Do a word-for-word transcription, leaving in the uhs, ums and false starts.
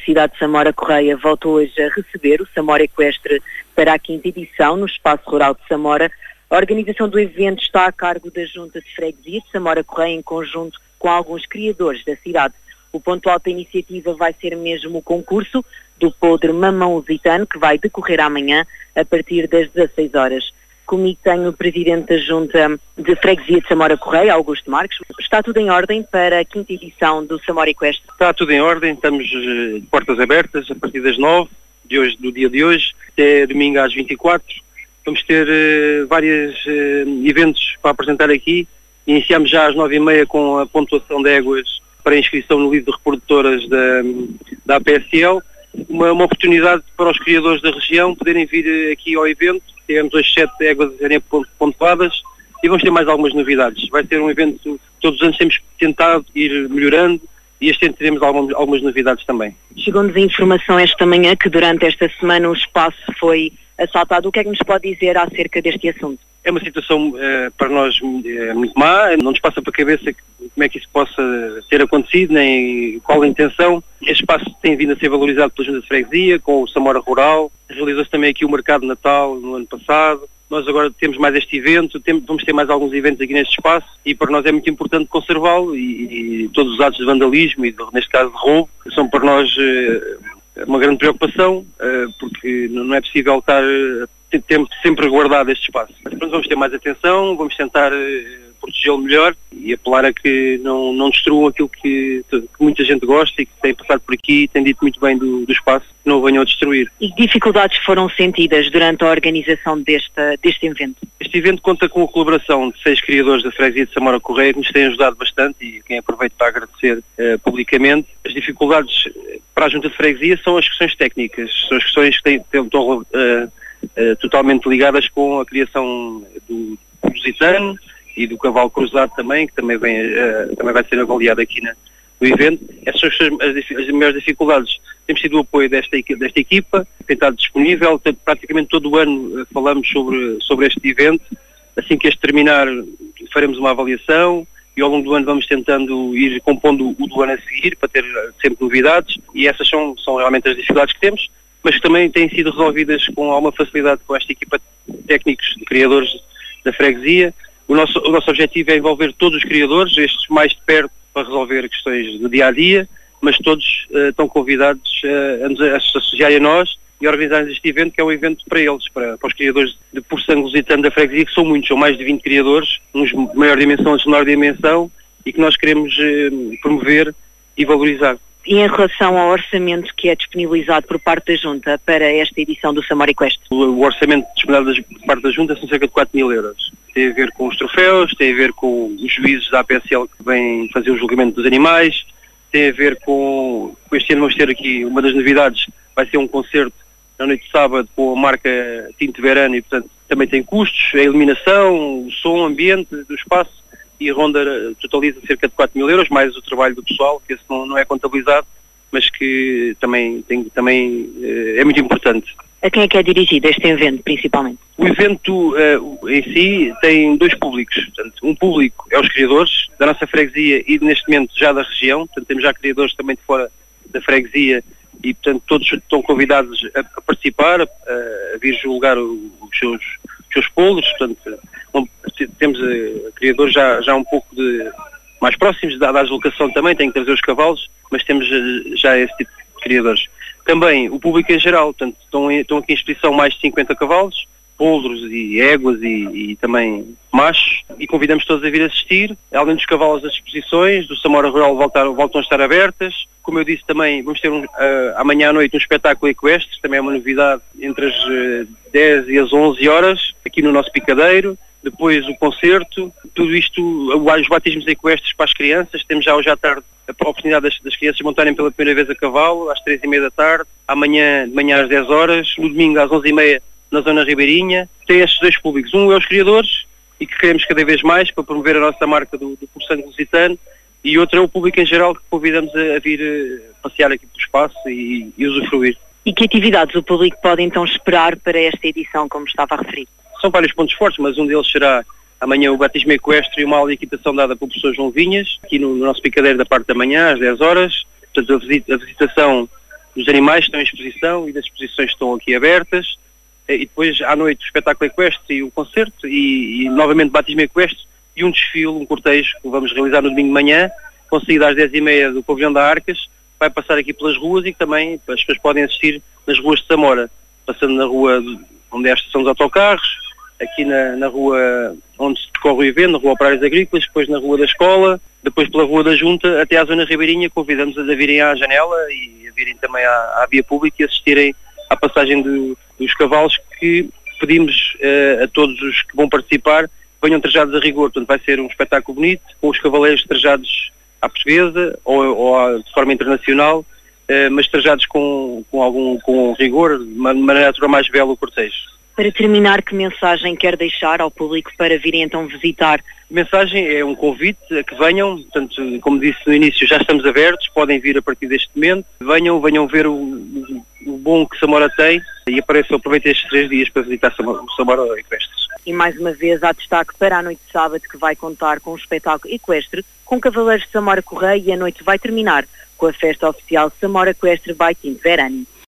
Universidade de Samora Correia voltou hoje a receber o Samora Equestre para a quinta edição no Espaço Rural de Samora. A organização do evento está a cargo da Junta de Freguesia de Samora Correia em conjunto com alguns criadores da cidade. O ponto alto da iniciativa vai ser mesmo o concurso do podre mamão lusitano, que vai decorrer amanhã a partir das dezasseis horas. Comigo tenho o Presidente da Junta de Freguesia de Samora Correia, Augusto Marques. Está tudo em ordem para a quinta edição do Samora Equestre? Está tudo em ordem, estamos de portas abertas a partir das nove de hoje, do dia de hoje, até domingo às vinte e quatro. Vamos ter uh, vários uh, eventos para apresentar aqui. Iniciamos já às nove e meia com a pontuação de éguas para a inscrição no livro de reprodutoras da, da A P S L. Uma, uma oportunidade para os criadores da região poderem vir aqui ao evento. Tivemos hoje sete éguas a serem pontuadas e vamos ter mais algumas novidades. Vai ser um evento que todos os anos temos tentado ir melhorando e este ano teremos algumas, algumas novidades também. Chegou-nos a informação esta manhã que durante esta semana o espaço foi assaltado. O que é que nos pode dizer acerca deste assunto? É uma situação uh, para nós uh, muito má, não nos passa para a cabeça como é que isso possa ter acontecido, nem qual a intenção. Este espaço tem vindo a ser valorizado pela Junta de Freguesia, com o Samora Rural. Realizou-se também aqui o Mercado de Natal no ano passado. Nós agora temos mais este evento, temos, vamos ter mais alguns eventos aqui neste espaço e para nós é muito importante conservá-lo e, e todos os atos de vandalismo e, de, neste caso, de roubo, são para nós uh, uma grande preocupação, uh, porque não é possível estar uh, tempo sempre guardado este espaço. Mas pronto, vamos ter mais atenção, vamos tentar uh, protegê-lo melhor e apelar a que não, não destruam aquilo que, que muita gente gosta e que tem passado por aqui e tem dito muito bem do, do espaço, que não o venham a destruir. E que dificuldades foram sentidas durante a organização desta, deste evento? Este evento conta com a colaboração de seis criadores da Freguesia de Samora Correia que nos têm ajudado bastante e quem aproveito para agradecer uh, publicamente. As dificuldades para a Junta de Freguesia são as questões técnicas, são as questões que têm, têm, estão uh, uh, totalmente ligadas com a criação do lusitano e do cavalo cruzado também, que também, vem, uh, também vai ser avaliado aqui na, no evento. Essas são as, as, as maiores dificuldades. Temos tido o apoio desta, desta equipa, tem estado disponível, praticamente todo o ano uh, falamos sobre, sobre este evento. Assim que este terminar, faremos uma avaliação e ao longo do ano vamos tentando ir compondo o do ano a seguir para ter sempre novidades e essas são, são realmente as dificuldades que temos, mas que também têm sido resolvidas com alguma facilidade com esta equipa de técnicos, de criadores da freguesia. O nosso, o nosso objetivo é envolver todos os criadores, estes mais de perto para resolver questões do dia-a-dia, mas todos uh, estão convidados uh, a, nos, a se associarem a nós e a organizar este evento, que é um evento para eles, para, para os criadores de puro sangue lusitano da freguesia, que são muitos, são mais de vinte criadores, uns de maior dimensão, outros de menor dimensão, e que nós queremos uh, promover e valorizar. E em relação ao orçamento que é disponibilizado por parte da Junta para esta edição do Samora Equestre? O, o orçamento disponibilizado por parte da Junta são cerca de quatro mil euros. Tem a ver com os troféus, tem a ver com os juízes da A P S L que vêm fazer o julgamento dos animais, tem a ver com, com este ano vamos ter aqui uma das novidades, vai ser um concerto na noite de sábado com a marca Tinto Verano e portanto também tem custos, a iluminação, o som, o ambiente do espaço e a ronda totaliza cerca de quatro mil euros, mais o trabalho do pessoal, que esse não, não é contabilizado, mas que também, tem, também é muito importante. A quem é que é dirigido este evento, principalmente? O evento uh, em si tem dois públicos. Portanto, um público é os criadores da nossa freguesia e neste momento já da região. Portanto, temos já criadores também de fora da freguesia e, portanto, todos estão convidados a, a participar, a, a vir julgar o, os, seus, os seus polos. Portanto, um, temos uh, criadores já, já um pouco de, mais próximos da, da deslocação também, têm que trazer os cavalos, mas temos uh, já esse tipo de criadores. Também o público em geral, portanto, estão, estão aqui em exposição mais de cinquenta cavalos, poldros e éguas e, e também machos, e convidamos todos a vir assistir. Além dos cavalos das exposições, do Samora Rural voltar, voltam a estar abertas. Como eu disse também, vamos ter um, uh, amanhã à noite um espetáculo equestre, também é uma novidade, entre as uh, dez e as onze horas, aqui no nosso picadeiro. Depois o concerto, tudo isto, os batismos equestres para as crianças. Temos já hoje à tarde a oportunidade das, das crianças montarem pela primeira vez a cavalo, às três e meia da tarde, amanhã de manhã às dez horas, no domingo às onze e meia na zona ribeirinha. Tem estes dois públicos, um é os criadores, e que queremos cada vez mais para promover a nossa marca do, do puro sangue lusitano, e outro é o público em geral que convidamos a, a vir a passear aqui pelo espaço e, e usufruir. E que atividades o público pode então esperar para esta edição, como estava a referir? São vários pontos fortes, mas um deles será amanhã o batismo equestre e uma aula de equitação dada pelo professor João Vinhas, aqui no, no nosso picadeiro da parte da manhã, às dez horas. Portanto, a, visita, a visitação dos animais que estão em exposição e das exposições que estão aqui abertas, e depois à noite o espetáculo equestre e o concerto, e, e novamente batismo equestre e um desfile, um cortejo que vamos realizar no domingo de manhã, com saída às dez e meia do pavilhão da Arcas, vai passar aqui pelas ruas e que também as pessoas podem assistir nas ruas de Samora, passando na rua onde é a estação dos autocarros, aqui na, na rua onde se decorre o evento, na rua Operários Agrícolas, depois na rua da escola, depois pela rua da Junta até à zona ribeirinha. Convidamos-as a virem à janela e a virem também à, à via pública e assistirem à passagem de, dos cavalos, que pedimos uh, a todos os que vão participar venham trajados a rigor. Portanto, vai ser um espetáculo bonito, com os cavaleiros trajados à portuguesa ou, ou de forma internacional, uh, mas trajados com, com algum com rigor, de maneira a tornar mais belo o cortejo. Para terminar, que mensagem quer deixar ao público para virem então visitar? A mensagem é um convite a que venham, portanto, como disse no início, já estamos abertos, podem vir a partir deste momento, venham, venham ver o, o, o bom que Samora tem e apareçam, aproveitem estes três dias para visitar Samora, Samora Equestre. E mais uma vez há destaque para a noite de sábado, que vai contar com um espetáculo equestre com cavaleiros de Samora Correia, e a noite vai terminar com a festa oficial Samora Equestre by Tinto Verani.